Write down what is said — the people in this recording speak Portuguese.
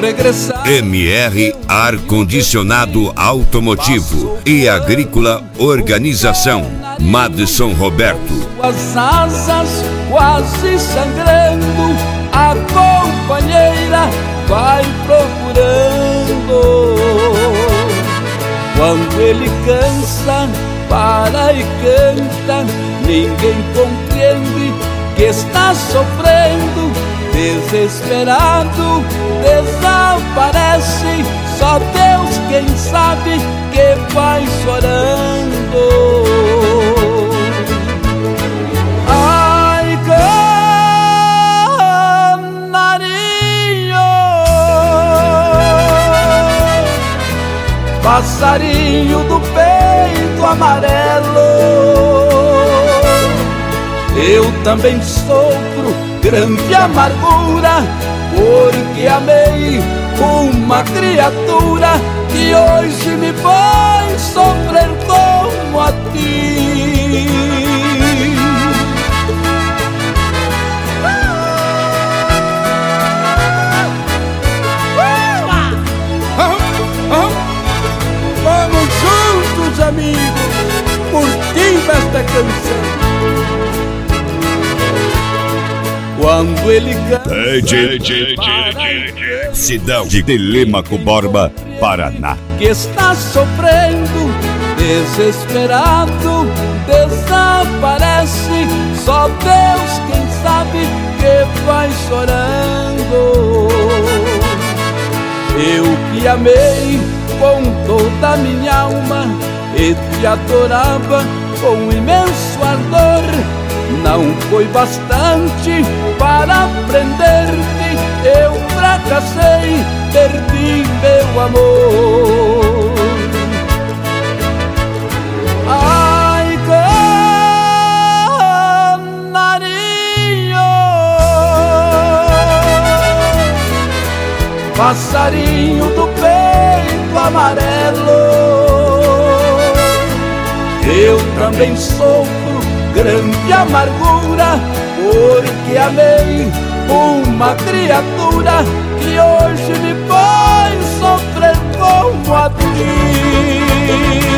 regressar. MR Ar-Condicionado Automotivo e Agrícola Organização. Madison Roberto. Suas asas quase sangrando, a companheira vai procurando. Quando ele cansa, para e canta, ninguém compreende que está sofrendo. Desesperado, desaparece, só Deus quem sabe que vai chorando. Ai, canarinho, passarinho do peito amarelo, eu também sofro grande amargura, porque amei uma criatura que hoje me faz sofrer como a ti. Vamos juntos, amigos, curtindo esta canção. Quando ele canta, cidade de Telêmaco Borba, Paraná, que está sofrendo, desesperado, desaparece, só Deus quem sabe que vai chorando. Eu que amei com toda a minha alma e te adorava com imenso ardor, não foi bastante para prender-te, eu fracassei, perdi meu amor. Ai, canarinho, passarinho do peito amarelo, eu também sofro grande amargura, porque amei uma criatura que hoje me faz sofrer como a ti.